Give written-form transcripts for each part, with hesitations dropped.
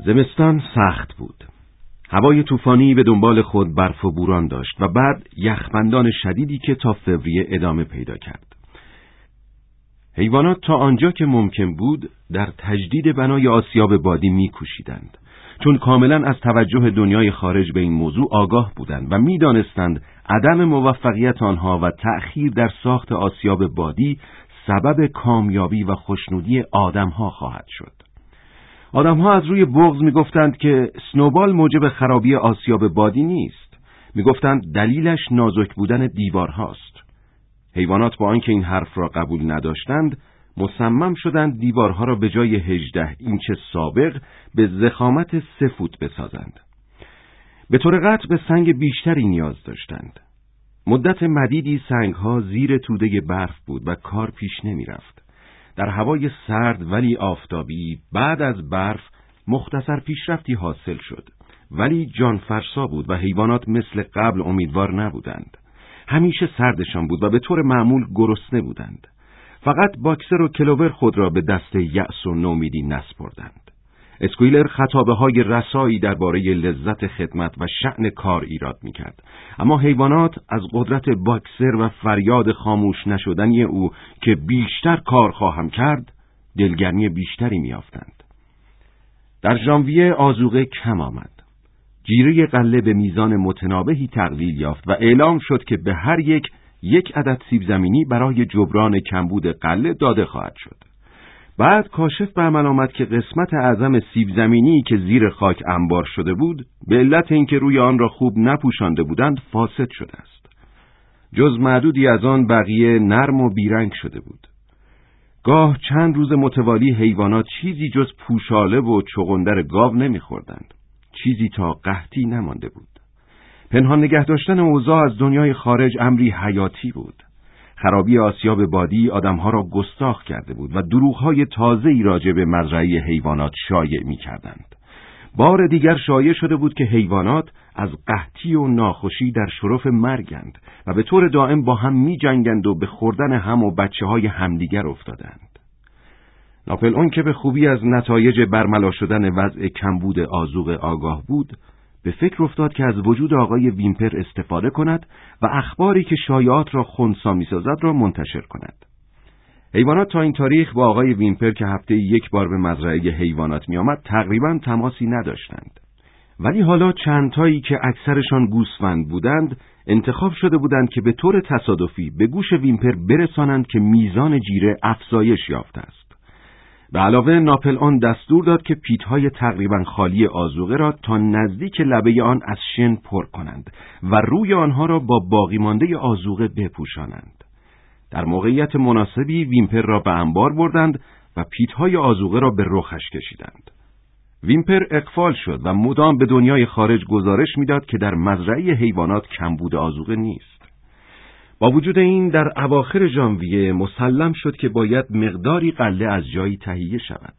زمستان سخت بود. هوای طوفانی به دنبال خود برف و بوران داشت و بعد یخبندان شدیدی که تا فوریه ادامه پیدا کرد. حیوانات تا آنجا که ممکن بود در تجدید بنای آسیاب بادی می‌کوشیدند، چون کاملا از توجه دنیای خارج به این موضوع آگاه بودند و می‌دانستند عدم موفقیت آنها و تأخیر در ساخت آسیاب بادی سبب کامیابی و خوشنودی آدم‌ها خواهد شد. آدم‌ها از روی بغض می‌گفتند که اسنوبال موجب خرابی آسیاب بادی نیست. می‌گفتند دلیلش نازک بودن دیوارهاست. حیوانات با آنکه این حرف را قبول نداشتند، مصمم شدند دیوارها را به جای 18 اینچ سابق به ضخامت 3 فوت بسازند. به طور قطع به سنگ بیشتری نیاز داشتند. مدت مدیدی سنگها زیر توده برف بود و کار پیش نمی رفت. در هوای سرد ولی آفتابی بعد از برف مختصر پیشرفتی حاصل شد، ولی جانفرسا بود و حیوانات مثل قبل امیدوار نبودند. همیشه سردشان بود و به طور معمول گرسنه بودند. فقط باکسر و کلوور خود را به دست یأس و نومیدی نسپردند. اسکویلر خطابه‌های رسایی درباره لذت خدمت و شأن کار ایراد می‌کرد، اما حیوانات از قدرت باکسر و فریاد خاموش نشدنی او که بیشتر کار خواهم کرد دلگرمی بیشتری می‌یافتند. در ژانویه آذوقه کم آمد. جیره غله به میزان متناوبی تقلیل یافت و اعلام شد که به هر یک عدد سیب زمینی برای جبران کمبود غله داده خواهد شد. بعد کاشف به عمل آمد که قسمت اعظم سیب زمینی که زیر خاک انبار شده بود، به علت اینکه روی آن را خوب نپوشانده بودند فاسد شده است. جز معدودی از آن بقیه نرم و بیرنگ شده بود. گاه چند روز متوالی حیوانات چیزی جز پوشاله و چغندر گاو نمی‌خوردند. چیزی تا قحطی نمانده بود. پنهان نگه داشتن اوضاع از دنیای خارج امری حیاتی بود. خرابی آسیاب بادی آدمها را گستاخ کرده بود و دروغ‌های تازه‌ای راجع به مزرعه حیوانات شایع می‌کردند. بار دیگر شایع شده بود که حیوانات از قحطی و ناخوشی در شرف مرگند و به طور دائم با هم می‌جنگند و به خوردن هم و بچه‌های همدیگر افتادند. ناپلئون که به خوبی از نتایج برملا شدن وضع کمبود آذوقه آگاه بود، به فکر افتاد که از وجود آقای ویمپر استفاده کند و اخباری که شایعات را خنثی می‌سازد را منتشر کند. حیوانات تا این تاریخ با آقای ویمپر که هفته یک بار به مزرعه حیوانات می‌آمد تقریباً تماسی نداشتند. ولی حالا چند تایی که اکثرشان گوسفند بودند، انتخاب شده بودند که به طور تصادفی به گوش ویمپر برسانند که میزان جیره افزایش یافته است. به علاوه ناپلئون دستور داد که پیت‌های تقریباً خالی آذوقه را تا نزدیک لبه آن از شن پر کنند و روی آنها را با باقی مانده آذوقه بپوشانند. در موقعیت مناسبی ویمپر را به انبار بردند و پیت‌های آذوقه را به رخش کشیدند. ویمپر اغفال شد و مدام به دنیای خارج گزارش می‌داد که در مزرعه حیوانات کمبود آذوقه نیست. با وجود این در اواخر ژانویه مسلم شد که باید مقداری غله از جایی تهیه شود.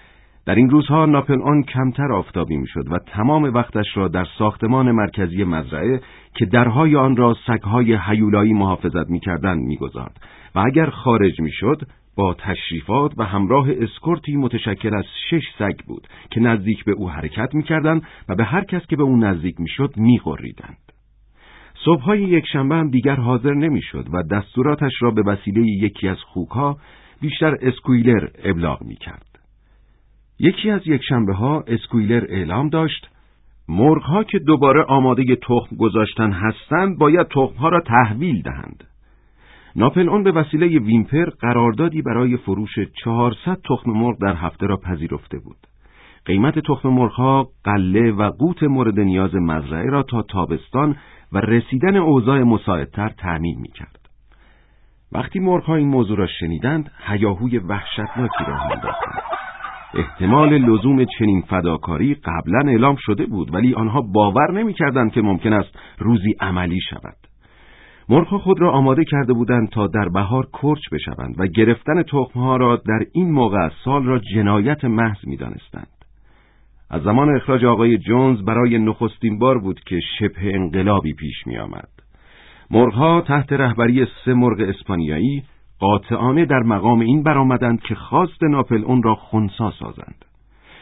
در این روزها ناپلئون کمتر آفتابی می‌شد و تمام وقتش را در ساختمان مرکزی مزرعه که درهای آن را سگ‌های هیولایی محافظت می‌کردند می‌گذارد و اگر خارج می‌شد با تشریفات و همراه اسکورتی متشکل از 6 سگ بود که نزدیک به او حرکت می‌کردند و به هر کس که به او نزدیک می‌شد می‌غریدند. صبح‌های یکشنبه هم دیگر حاضر نمی‌شد و دستوراتش را به وسیله یکی از خوک‌ها، بیشتر اسکویلر، ابلاغ می‌کرد. یکی از یکشنبه‌ها اسکویلر اعلام داشت مرغ‌ها که دوباره آماده تخم گذاشتن هستند باید تخم‌ها را تحویل دهند. ناپلئون به وسیله ویمپر قراردادی برای فروش 400 تخم مرغ در هفته را پذیرفته بود. قیمت تخم مرغ‌ها غله و قوت مورد نیاز مزرعه را تا تابستان و رسیدن اوضاع مساعدتر تأمین می‌کرد. وقتی مرغ‌ها این موضوع را شنیدند، هیاهوی وحشتناکی راه انداختند. احتمال لزوم چنین فداکاری قبلا اعلام شده بود، ولی آنها باور نمی‌کردند که ممکن است روزی عملی شود. مرغ‌ها خود را آماده کرده بودند تا در بهار کرچ بشوند و گرفتن تخم‌ها را در این موقع از سال را جنایت محض می‌دانستند. از زمان اخراج آقای جونز برای نخستین بار بود که شبه انقلابی پیش می آمد. مرغ‌ها تحت رهبری 3 مرغ اسپانیایی قاطعانه در مقام این برآمدند که خواست ناپلئون را خنثی سازند.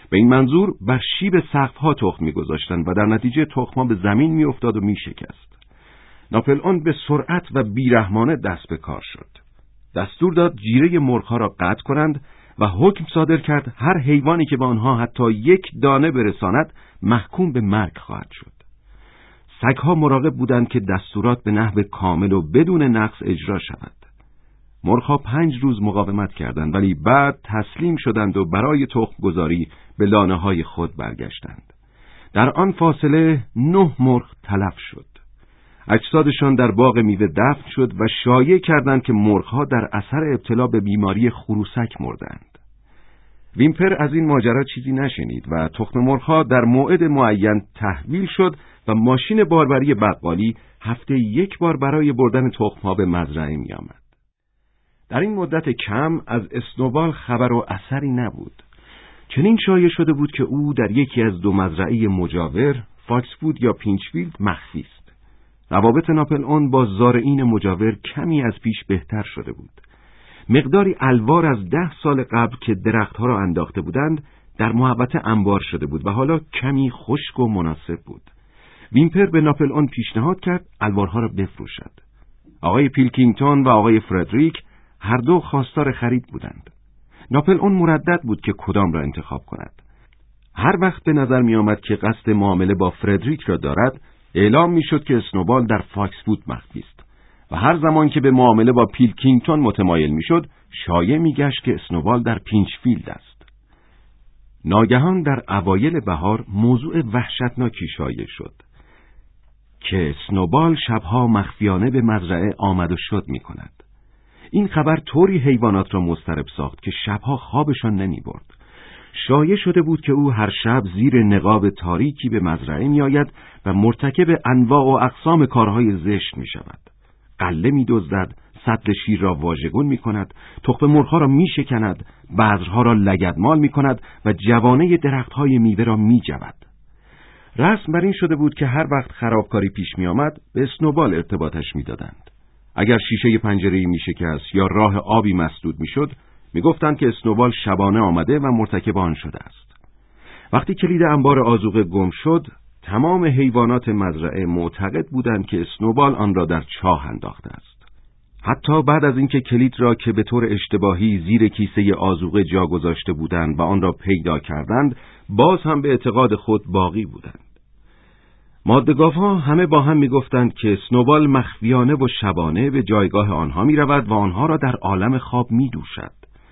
به این منظور بر شیب سقف‌ها تخم می‌گذاشتند و در نتیجه تخم‌ها به زمین می‌افتاد و می‌شکست. ناپلئون به سرعت و بیرحمانه دست به کار شد. دستور داد جیره مرغ‌ها را قطع کنند و حکم صادر کرد هر حیوانی که به آنها حتی یک دانه برساند محکوم به مرگ خواهد شد. سگ‌ها مراقب بودند که دستورات به نحو کامل و بدون نقص اجرا شود. مرغ‌ها 5 روز مقاومت کردند ولی بعد تسلیم شدند و برای تخم گذاری به لانه‌های خود برگشتند. در آن فاصله 9 مرغ تلف شد. اجسادشان در باغ میوه دفن شد و شایعه کردند که مرغ‌ها در اثر ابتلا به بیماری خروسک مردند. ویمپر از این ماجرا چیزی نشنید و تخم مرغ‌ها در موعد معین تحویل شد و ماشین باربری بقالی هفته 1 بار برای بردن تخم‌ها به مزرعه می‌آمد. در این مدت کم از اسنوبال خبر و اثری نبود. چنین شایع شده بود که او در یکی از 2 مزرعه مجاور، فاکس‌وود یا پینچفیلد، مخفی است. روابط ناپلئون با زارعین مجاور کمی از پیش بهتر شده بود. مقداری الوار از 10 سال قبل که درختها را انداخته بودند در محوطه انبار شده بود و حالا کمی خشک و مناسب بود. ویمپر به ناپلئون پیشنهاد کرد الوارها را بفروشد. آقای پیلکینگتون و آقای فردریک هر دو خواستار خرید بودند. ناپلئون مردد بود که کدام را انتخاب کند. هر وقت به نظر می آمد که قصد معامله با فردریک را دارد، اعلام می شد که اسنوبال در فاکس‌وود مخفی است و هر زمان که به معامله با پیلکینگتون متمایل می شد، شایع می گشت که اسنوبال در پینچفیلد است. ناگهان در اوایل بهار موضوع وحشتناکی شایع شد که اسنوبال شبها مخفیانه به مزرعه آمد و شد می کند. این خبر طوری حیوانات را مضطرب ساخت که شبها خوابشان نمی برد. شایع شده بود که او هر شب زیر نقاب تاریکی به مزرعه می آید و مرتکب انواع و اقسام کارهای زشت می شود. غله می دزدد، سطل شیر را واژگون می کند، تخم مرغ‌ها را می شکند، بذرها را لگدمال می کند و جوانه درختهای میوه را می جود. رسم بر این شده بود که هر وقت خرابکاری پیش می آمد به اسنوبال ارتباطش می دادند. اگر شیشه پنجره‌ای می شکست یا راه آبی مسدود می شد، می گفتند که اسنوبال شبانه آمده و مرتکب آن شده است. وقتی کلید انبار آذوقه گم شد، تمام حیوانات مزرعه معتقد بودند که اسنوبال آن را در چاه انداخته است. حتی بعد از اینکه کلید را که به طور اشتباهی زیر کیسه آذوقه جا گذاشته بودند و آن را پیدا کردند، باز هم به اعتقاد خود باقی بودند. ماده‌گاوها همه با هم می‌گفتند که اسنوبال مخفیانه و شبانه به جایگاه آنها می‌رود و آنها را در عالم خواب می‌دوشد.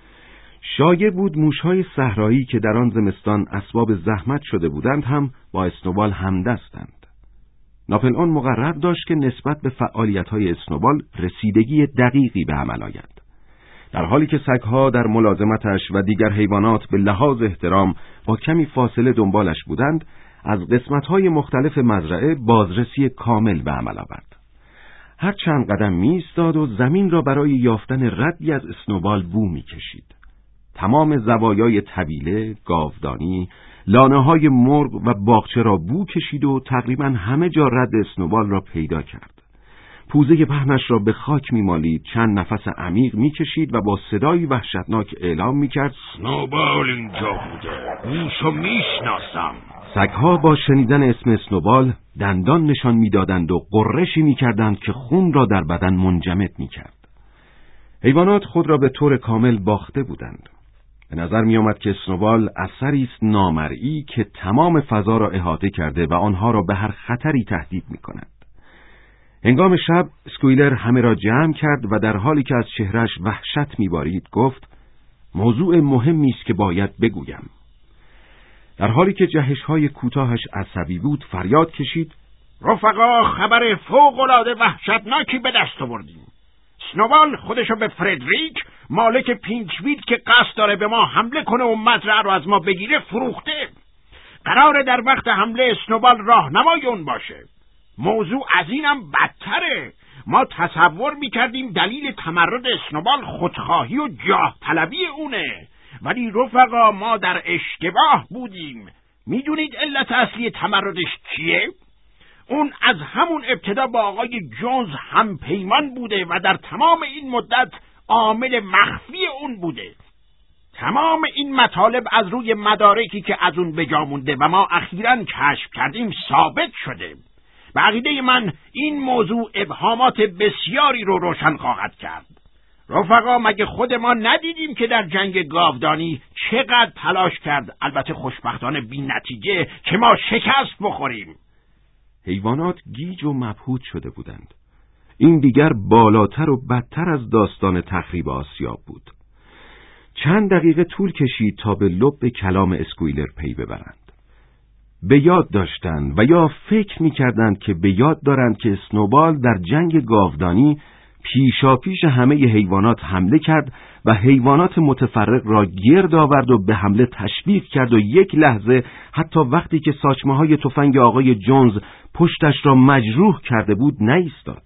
شایع بود موش‌های صحرایی که در آن زمستان اسباب زحمت شده بودند هم با اسنوبال همدستند. ناپلئون مقرر داشت که نسبت به فعالیت‌های اسنوبال رسیدگی دقیقی به عمل آید. در حالی که سگ‌ها در ملازمتش و دیگر حیوانات به لحاظ احترام با کمی فاصله دنبالش بودند، از قسمت‌های مختلف مزرعه بازرسی کامل به عمل آورد. هر چند قدم می‌ایستاد و زمین را برای یافتن ردی از اسنوبال بو می‌کشید. تمام زوایای طویله، گاودانی، لانه‌های مرغ و باغچه را بو کشید و تقریباً همه جا رد اسنوبال را پیدا کرد. پوزه پهنش را به خاک می‌مالید، چند نفس عمیق می‌کشید و با صدایی وحشتناک اعلام می‌کرد: اسنوبال اینجا بوده، موشو میشناسم. سگ‌ها با شنیدن اسم اسنوبال دندان نشان می‌دادند و غرشی می‌کردند که خون را در بدن منجمد می‌کرد. حیوانات خود را به طور کامل باخته بودند. به نظر می‌آمد که اسنوبال اثری است نامرئی که تمام فضا را احاطه کرده و آنها را به هر خطری تهدید می‌کند. هنگام شب اسکویلر همه را جمع کرد و در حالی که از چهرهش وحشت می‌بارید گفت: موضوع مهمی است که باید بگویم. در حالی که جهش‌های کوتاهش عصبی بود فریاد کشید: رفقا، خبر فوق‌العاده وحشتناکی به دست آوردیم. اسنوبال خودشو به فردریک، مالک پینچفیلد که قصد داره به ما حمله کنه و مزرعه رو از ما بگیره، فروخته. قراره در وقت حمله اسنوبال راهنمای اون باشه. موضوع از اینم بدتره. ما تصور میکردیم دلیل تمرد اسنوبال خودخواهی و جاه طلبی اونه، ولی رفقا ما در اشتباه بودیم. میدونید علت اصلی تمردش چیه؟ اون از همون ابتدا با آقای جونز هم پیمان بوده و در تمام این مدت عامل مخفی اون بوده. تمام این مطالب از روی مدارکی که از اون به جا مونده و ما اخیراً کشف کردیم ثابت شده. به عقیده من این موضوع ابهامات بسیاری رو روشن خواهد کرد. رفقا، مگه خود ما ندیدیم که در جنگ گاودانی چقدر تلاش کرد، البته خوشبختانه بی نتیجه، که ما شکست بخوریم؟ حیوانات گیج و مبهوت شده بودند. این دیگر بالاتر و بدتر از داستان تخریب آسیاب بود. چند دقیقه طول کشید تا به لب کلام اسکویلر پی ببرند. به یاد داشتند و یا فکر می‌کردند که به یاد دارند که اسنوبال در جنگ گاودانی پیشاپیش همه حیوانات حمله کرد و حیوانات متفرق را گرد آورد و به حمله تشویق کرد و یک لحظه حتی وقتی که ساچمه‌های تفنگ آقای جونز پشتش را مجروح کرده بود نایستاد.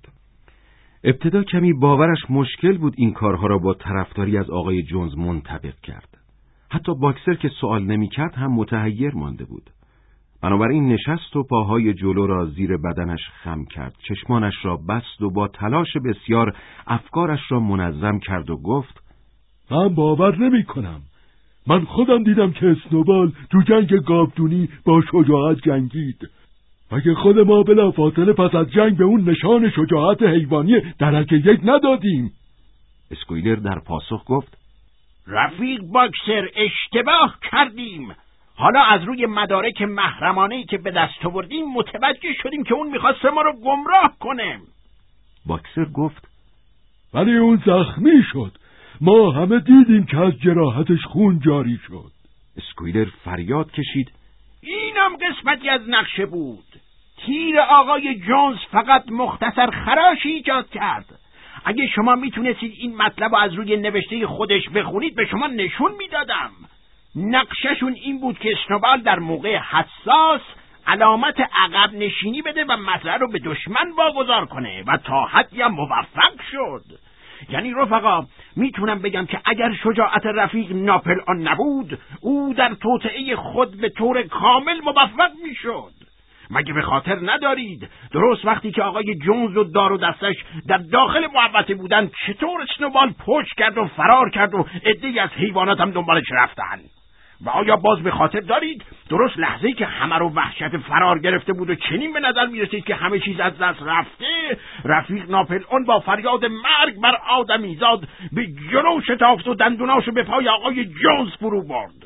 ابتدا کمی باورش مشکل بود این کارها را با طرفداری از آقای جونز منطبق کرد. حتی باکسر که سوال نمی‌کرد هم متحیر مانده بود. بنابراین نشست و پاهای جلو را زیر بدنش خم کرد، چشمانش را بست و با تلاش بسیار افکارش را منظم کرد و گفت: من باور نمی کنم. من خودم دیدم که اسنوبال تو جنگ گاودونی با شجاعت جنگید. مگه خود ما بلافاصله پس از جنگ به اون نشان شجاعت حیوانی درجه 1 ندادیم؟ اسکویلر در پاسخ گفت: رفیق باکسر، اشتباه کردیم. حالا از روی مدارک محرمانه‌ای که به دست آوردیم متوجه شدیم که اون میخواست ما رو گمراه کنه. باکسر گفت: ولی اون زخمی شد. ما همه دیدیم که از جراحتش خون جاری شد. اسکویلر فریاد کشید: اینم قسمتی از نقشه بود. تیر آقای جونز فقط مختصر خراشی ایجاد کرد. اگه شما میتونستید این مطلب رو از روی نوشته خودش بخونید به شما نشون میدادم. نقششون این بود که اسنوبال در موقع حساس علامت عقب نشینی بده و مسئله رو به دشمن واگذار کنه و تا حدی هم موفق شد. یعنی رفقا میتونم بگم که اگر شجاعت رفیق ناپل آن نبود، او در توطئه خود به طور کامل موفق میشد. مگه به خاطر ندارید درست وقتی که آقای جونز و دار و دستش در داخل محوطه بودن چطور اسنوبال پشت کرد و فرار کرد و عده‌ای از حیوانات هم دنبالش رفتن؟ و آیا باز به خاطر دارید درست لحظه‌ای که همه رو وحشت فرار گرفته بود و چنین به نظر می‌رسید که همه چیز از دست رفته، رفیق ناپل اون با فریاد مرگ بر آدمیزاد به جلو شتافت و دندوناشو به پای آقای جونز فرو برد.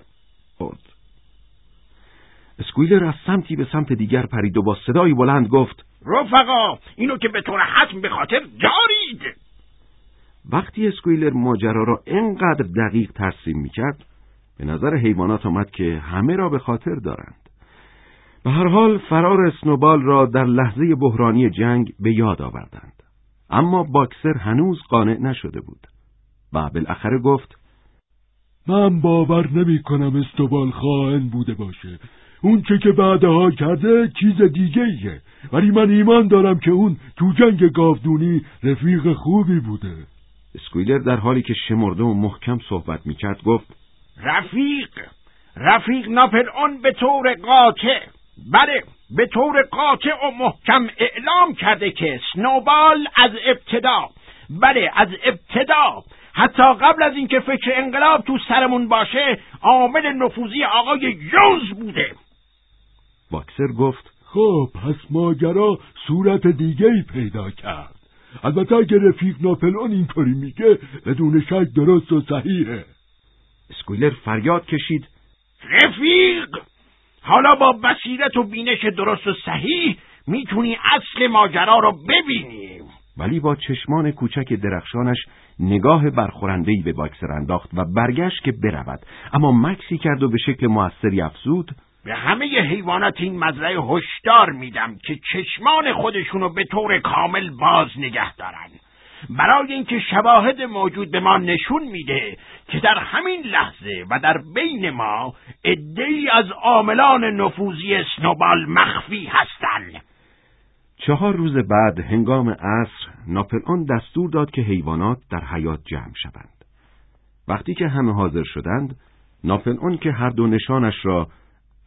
اسکویلر از سمتی به سمت دیگر پرید و با صدای بلند گفت: رفقا، اینو که به طور حتم به خاطر دارید. وقتی اسکویلر ماجرا را اینقدر دقیق ترسیم می‌کرد، به نظر حیوانات آمد که همه را به خاطر دارند. به هر حال فرار اسنوبال را در لحظه بحرانی جنگ به یاد آوردند. اما باکسر هنوز قانع نشده بود و بالاخره گفت: من باور نمی کنم اسنوبال خائن بوده باشه. اون چه که بعدها کرده چیز دیگه ایه. ولی من ایمان دارم که اون تو جنگ گاودونی رفیق خوبی بوده. اسکویلر در حالی که شمرده و محکم صحبت میکرد گفت: رفیق ناپل اون به طور قاطع، بله به طور قاطع و محکم اعلام کرده که اسنوبال از ابتدا حتی قبل از اینکه فکر انقلاب تو سرمون باشه عامل نفوذی آقای جونز بوده. باکسر گفت: خب پس ماجرا صورت دیگه‌ای پیدا کرد. البته اگه رفیق ناپل اون اینطوری میگه بدون شک درست و صحیحه. اسکویلر فریاد کشید: رفیق، حالا با بصیرت و بینش درست و صحیح میتونی اصل ماجرا رو ببینی. ولی با چشمان کوچک درخشانش نگاه برخورنده‌ای به باکسر انداخت و برگشت که برود، اما مکسی کرد و به شکل موثری افزود: به همه حیوانات این مزرعه هشدار میدم که چشمان خودشونو به طور کامل باز نگه دارن، برای اینکه شواهد موجود به ما نشون میده که در همین لحظه و در بین ما عده‌ای از عاملان نفوذی اسنوبال مخفی هستند. 4 روز بعد هنگام عصر ناپل اون دستور داد که حیوانات در حیاط جمع شوند. وقتی که همه حاضر شدند، ناپل اون که هر دو نشانش را،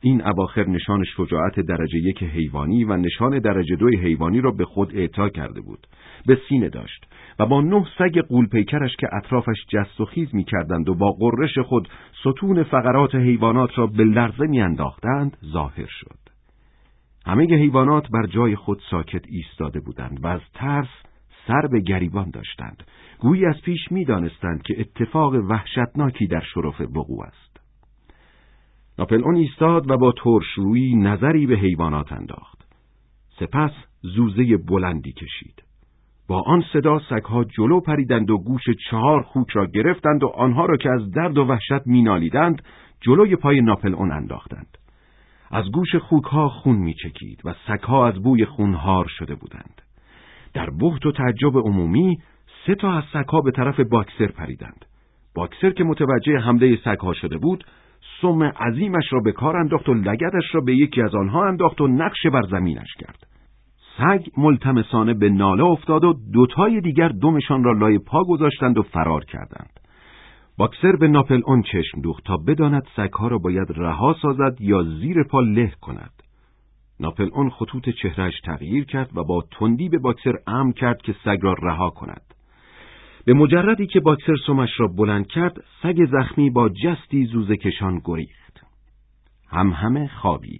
این اواخر نشان شجاعت درجه 1 حیوانی و نشان درجه 2 حیوانی را به خود اعطا کرده بود. به سینه داشت و با 9 سگ غول‌پیکرش که اطرافش جست و خیز می‌کردند و با غرش خود ستون فقرات حیوانات را به لرزه می‌انداختند ظاهر شد. همه حیوانات بر جای خود ساکت ایستاده بودند و از ترس سر به گریبان داشتند، گویی از پیش می‌دانستند که اتفاق وحشتناکی در شرف وقوع است. ناپلئون ایستاد و با ترش‌رویی نظری به حیوانات انداخت. سپس زوزه بلندی کشید. با آن صدا سگ‌ها جلو پریدند و گوش 4 خوک را گرفتند و آنها را که از درد و وحشت مینالیدند جلوی پای ناپلئون انداختند. از گوش خوک‌ها خون میچکید و سگ‌ها از بوی خونهار شده بودند. در بهت و تعجب عمومی 3 تا از سگ‌ها به طرف باکسر پریدند. باکسر که متوجه حمله سگ‌ها شده بود، سم عظیمش را به کار انداخت و لگدش را به یکی از آنها انداخت و نقش بر زمینش کرد. سگ ملتمسانه به ناله افتاد و 2 تای دیگر دمشان را لای پا گذاشتند و فرار کردند. باکسر به ناپلئون چشم دوخت تا بداند سگ‌ها را باید رها سازد یا زیر پا له کند. ناپلئون خطوط چهرهش تغییر کرد و با تندی به باکسر امر کرد که سگ را رها کند. به مجردی که باکسر سمش را بلند کرد، سگ زخمی با جستی زوزه کشان گریخت. همه خوابید.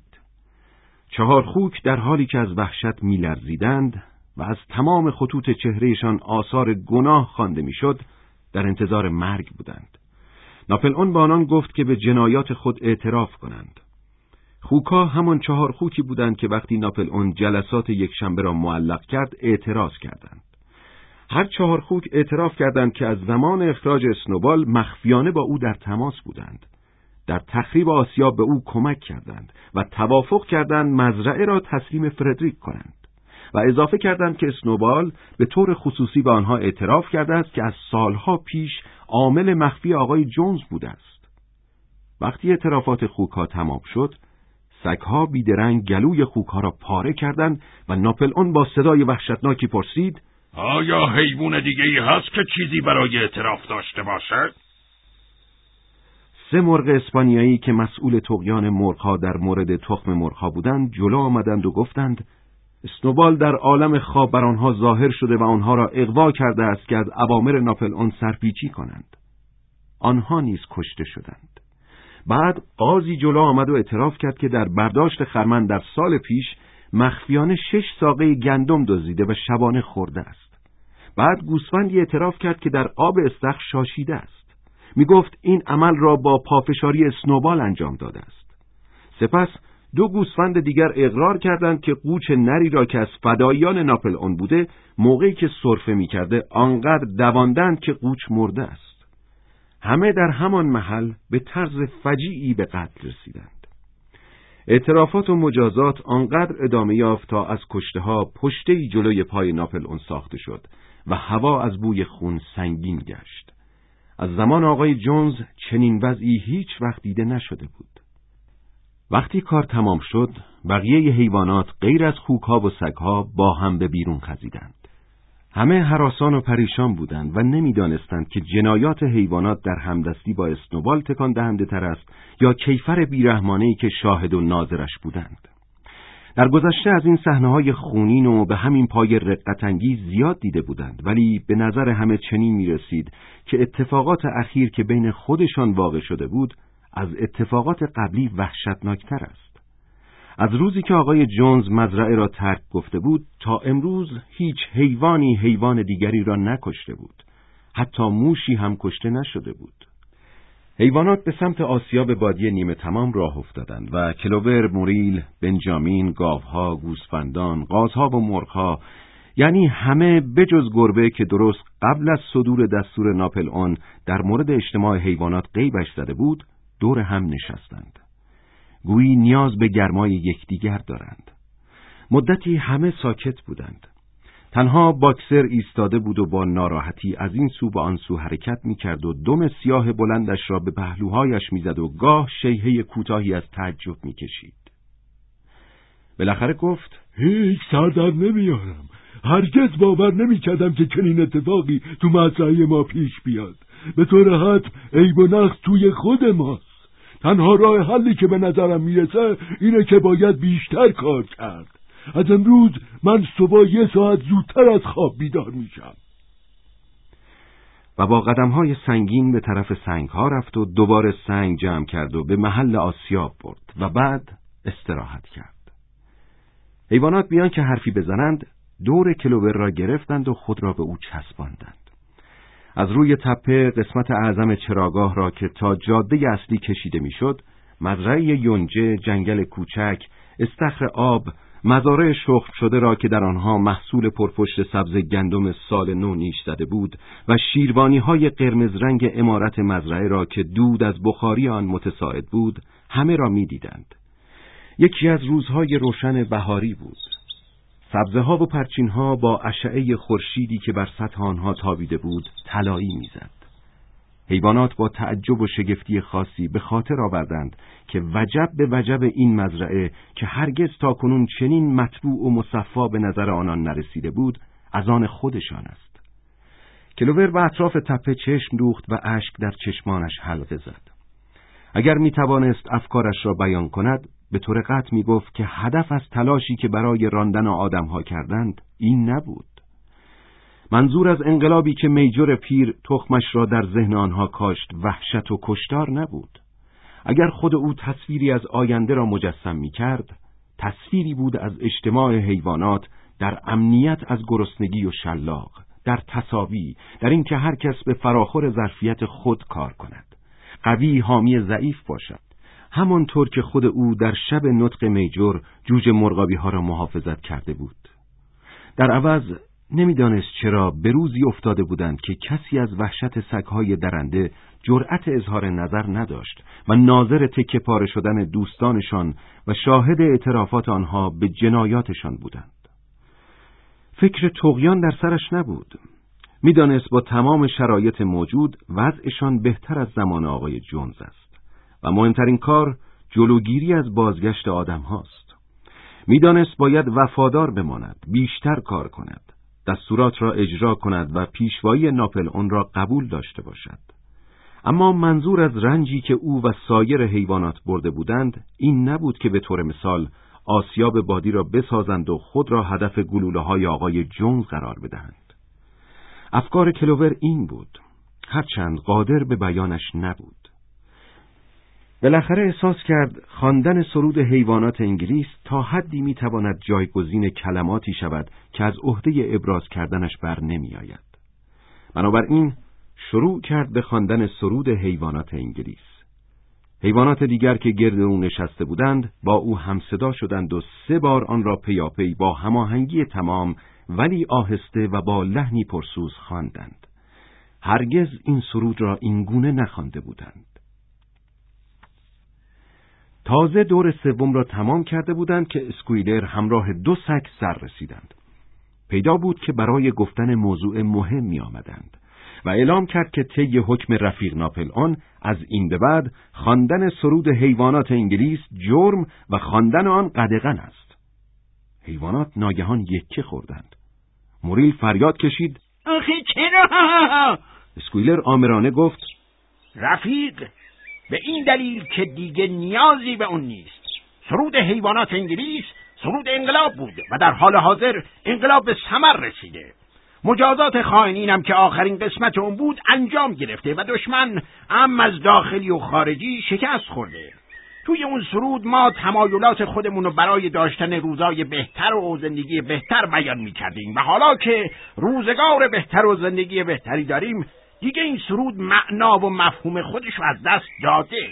4 خوک در حالی که از وحشت می‌لرزیدند و از تمام خطوط چهرهشان آثار گناه خوانده می‌شد، در انتظار مرگ بودند. ناپلئون با آنان گفت که به جنایات خود اعتراف کنند. خوک‌ها همان 4 خوکی بودند که وقتی ناپلئون جلسات یکشنبه را معلق کرد اعتراض کردند. هر 4 خوک اعتراف کردند که از زمان اخراج اسنوبال مخفیانه با او در تماس بودند. در تخریب آسیاب به او کمک کردند و توافق کردند مزرعه را تسلیم فردریک کنند و اضافه کردند که اسنوبال به طور خصوصی به آنها اعتراف کرده است که از سالها پیش عامل مخفی آقای جونز بوده است. وقتی اعترافات خوک‌ها تمام شد، سگ‌ها بیدرنگ گلوی خوک‌ها را پاره کردند و ناپلئون با صدای وحشتناکی پرسید: آیا حیوان دیگه‌ای هست که چیزی برای اعتراف داشته باشد؟ 3 مرغ اسپانیایی که مسئول طغیان مرغ‌ها در مورد تخم مرغ‌ها بودند جلو آمدند و گفتند: اسنوبال در عالم خواب بر آنها ظاهر شده و آنها را اغوا کرده است که از اوامر ناپلئون سرپیچی کنند. آنها نیز کشته شدند. بعد قاضی جلو آمد و اعتراف کرد که در برداشت خرمن در سال پیش مخفیانه 6 ساقه گندم دزدیده و شبانه خورده است. بعد گوسفندی اعتراف کرد که در آب استخر شاشیده است. می گفت این عمل را با پافشاری اسنوبال انجام داده است. سپس 2 گوسفند دیگر اقرار کردند که قوچ نری را که از فداییان ناپلئون بوده موقعی که سرفه می کرده آنقدر دواندند که قوچ مرده است. همه در همان محل به طرز فجیعی به قتل رسیدند. اعترافات و مجازات آنقدر ادامه یافت تا از کشته‌ها پشته‌ای جلوی پای ناپلئون ساخته شد و هوا از بوی خون سنگین گشت. از زمان آقای جونز چنین وضعی هیچ وقت دیده نشده بود. وقتی کار تمام شد، بقیه حیوانات غیر از خوک‌ها و سگ‌ها با هم به بیرون خزیدند. همه هراسان و پریشان بودند و نمی‌دانستند که جنایات حیوانات در همدستی با اسنوبال تکان دهنده تر است یا کیفر بیرحمانه‌ای که شاهد و ناظرش بودند. در گذشته از این صحنه‌های خونین و به همین پای رقت‌انگیز زیاد دیده بودند، ولی به نظر همه چنین می‌رسید که اتفاقات اخیر که بین خودشان واقع شده بود از اتفاقات قبلی وحشتناکتر است. از روزی که آقای جونز مزرعه را ترک گفته بود تا امروز هیچ حیوانی حیوان دیگری را نکشته بود. حتی موشی هم کشته نشده بود. حیوانات به سمت آسیاب بادی نیمه تمام راه افتادند و کلوور، موریل، بنجامین، گاوها، گوسفندان، قازها و مرغها، یعنی همه بجز گربه که درست قبل از صدور دستور ناپلئون در مورد اجتماع حیوانات غیبش زده بود، دور هم نشستند. گویی نیاز به گرمای یکدیگر دارند. مدتی همه ساکت بودند. تنها باکسر ایستاده بود و با ناراحتی از این سو به آن سو حرکت می‌کرد و دم سیاه بلندش را به پهلوهایش می‌زد و گاه شیهه کوتاهی از تعجب می‌کشید. بالاخره گفت: هیچ سر در نمیارم. هرگز باور نمی‌کردم که چنین اتفاقی تو مزرعه ما پیش بیاد. به طور حتم عیب و نقص توی خود ماست. تنها راه حلی که به نظرم میرسه اینه که باید بیشتر کار کرد. از امروز من صبح 1 ساعت زودتر از خواب بیدار میشم. و با قدم‌های سنگین به طرف سنگ‌ها رفت و دوباره سنگ جمع کرد و به محل آسیاب برد و بعد استراحت کرد. حیوانات بیان که حرفی بزنند دور کلوور را گرفتند و خود را به او چسباندند. از روی تپه قسمت اعظم چراگاه را که تا جاده اصلی کشیده میشد، مزرعه یونجه، جنگل کوچک، استخر آب، مزارع شخم شده را که در آنها محصول پرپشت سبز گندم سال نو نیش زده بود و شیروانی‌های قرمز رنگ عمارت مزرعه را که دود از بخاری آن متساعد بود، همه را می‌دیدند. یکی از روزهای روشن بهاری بود. سبزه‌ها و پرچین‌ها با اشعه خورشیدی که بر سطح آنها تابیده بود طلایی می‌زد. حیوانات با تعجب و شگفتی خاصی به خاطر آوردند که وجب به وجب این مزرعه که هرگز تاکنون چنین مطبوع و مصفا به نظر آنان نرسیده بود، از آن خودشان است. کلوور به اطراف تپه چشم دوخت و اشک در چشمانش حلقه زد. اگر می‌توانست افکارش را بیان کند، به طور قطع می‌گفت که هدف از تلاشی که برای راندن آدم‌ها کردند این نبود. منظور از انقلابی که میجر پیر تخمش را در ذهن آنها کاشت وحشت و کشتار نبود. اگر خود او تصویری از آینده را مجسم می‌کرد، تصویری بود از اجتماع حیوانات در امنیت از گرسنگی و شلاق، در تساوی، در اینکه هر کس به فراخور ظرفیت خود کار کند، قوی حامی ضعیف باشد، همانطور که خود او در شب نطق میجر جوجه مرغابی‌ها را محافظت کرده بود. در عوض نمیدانست چرا به روزی افتاده بودند که کسی از وحشت سگ‌های درنده جرأت اظهار نظر نداشت و ناظر تکه پاره شدن دوستانشان و شاهد اعترافات آنها به جنایاتشان بودند. فکر طغیان در سرش نبود. میدانست با تمام شرایط موجود وضعشان بهتر از زمان آقای جونز است و مهمترین کار جلوگیری از بازگشت آدم هاست. میدانست باید وفادار بماند، بیشتر کار کند، دستورات را اجرا کند و پیشوایی ناپلئون را قبول داشته باشد. اما منظور از رنجی که او و سایر حیوانات برده بودند این نبود که به طور مثال آسیاب بادی را بسازند و خود را هدف گلوله‌های آقای جونز قرار بدهند. افکار کلوور این بود، هرچند قادر به بیانش نبود. بالاخره احساس کرد خواندن سرود حیوانات انگلیس تا حدی میتواند جایگزین کلماتی شود که از عهده ابراز کردنش بر نمی آید. بنابراین شروع کرد به خواندن سرود حیوانات انگلیس. حیوانات دیگر که گرد او نشسته بودند با او همصدا شدند و 3 بار آن را پیاپی با هماهنگی تمام ولی آهسته و با لحنی پرسوز خواندند. هرگز این سرود را اینگونه نخوانده بودند. تازه دور 3 را تمام کرده بودند که اسکویلر همراه 2 سگ سر رسیدند. پیدا بود که برای گفتن موضوع مهم می آمدند و اعلام کرد که طی حکم رفیق ناپلئون از این به بعد خواندن سرود حیوانات انگلیس جرم و خواندن آن قدغن است. حیوانات ناگهان یکه خوردند. موریل فریاد کشید: آخه چرا؟ اسکویلر آمرانه گفت: رفیق، به این دلیل که دیگه نیازی به اون نیست. سرود حیوانات انگلیس سرود انقلاب بود و در حال حاضر انقلاب به ثمر رسیده. مجازات خائنینم که آخرین قسمت اون بود انجام گرفته و دشمن هم از داخلی و خارجی شکست خورده. توی اون سرود ما تمایلات خودمون رو برای داشتن روزای بهتر و زندگی بهتر بیان می‌کردیم و حالا که روزگار بهتر و زندگی بهتری داریم دیگه این سرود معنا و مفهوم خودش رو از دست داده.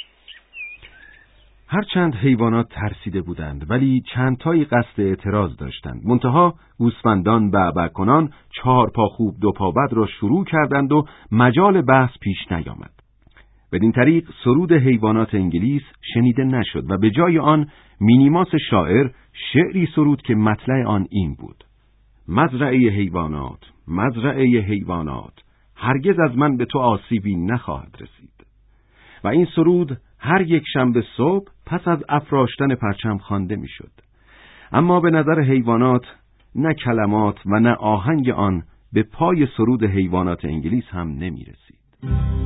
هرچند حیوانات ترسیده بودند ولی چند تایی قصد اعتراض داشتند. منتها گوسفندان بعبع کنان 4 پا خوب 2 پا بد را شروع کردند و مجال بحث پیش نیامد. بدین طریق سرود حیوانات انگلیس شنیده نشد و به جای آن مینیماس شاعر شعری سرود که مطلع آن این بود: مزرعه حیوانات، مزرعه حیوانات، هرگز از من به تو آسیبی نخواهد رسید. و این سرود هر یک شنبه صبح پس از افراشتن پرچم خوانده میشد. اما به نظر حیوانات نه کلمات و نه آهنگ آن به پای سرود حیوانات انگلیس هم نمی رسید.